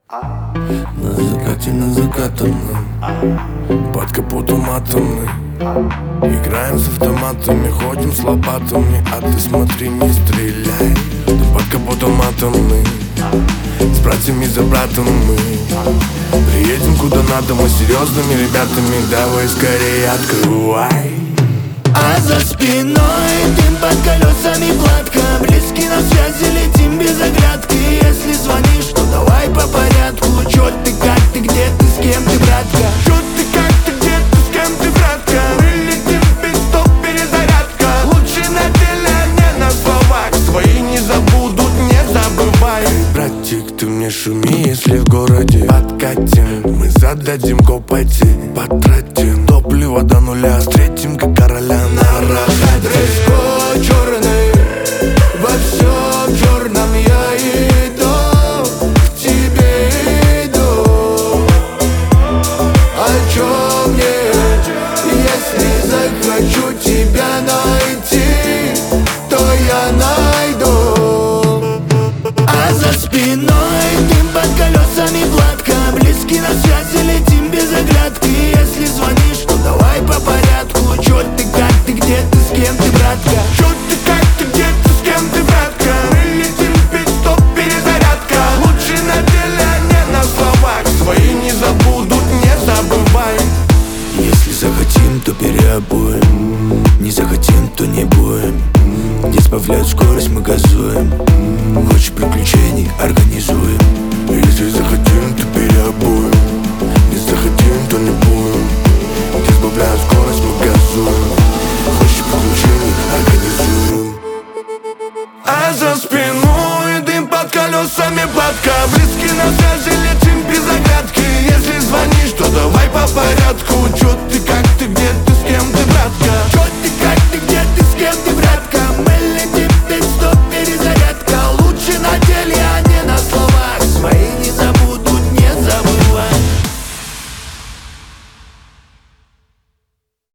На закатанном под капотом атомный. Играем с автоматами, ходим с лопатами. А ты смотри, не стреляй. Ты под капотом атомный. С братьями за братом мы приедем куда надо, мы серьезными ребятами. Давай скорее открывай. А за спиной дым под колесами гладко. Близки на связи, летим без оглядки. Если звонишь, то давай по порядку. Чё ты, как ты, где ты, с кем ты, братка? Чё ты, как ты, где ты, с кем ты, братка? Мы летим в пит-стоп, перезарядка. Лучше на деле, а не на словах. Свои не забудут, не забывай. Братик, ты мне шуми, если в городе подкатим. Мы зададим копоти, потратим топливо до нуля. Встретим как короля на рахате. Дресс-код черный, во всем черном я иду, к тебе иду. О чем мне, если захочу тебя найти, то я найду. А за спиной дым под колесами гладко. Близки на связи, летим без оглядки. Если звонишь, то давай по порядку. Чё ты, как ты, где ты, с кем ты, братка? Чё ты, как ты, где ты, с кем ты, братка? Мы летим в пит-стоп, перезарядка. Лучше на деле, а не на словах. Свои не забудут, не забывай. Если захотим, то переобуем. Не захотим, то не будем. Не сбавляют скорость, мы газуем. Хочешь приключений, организуем.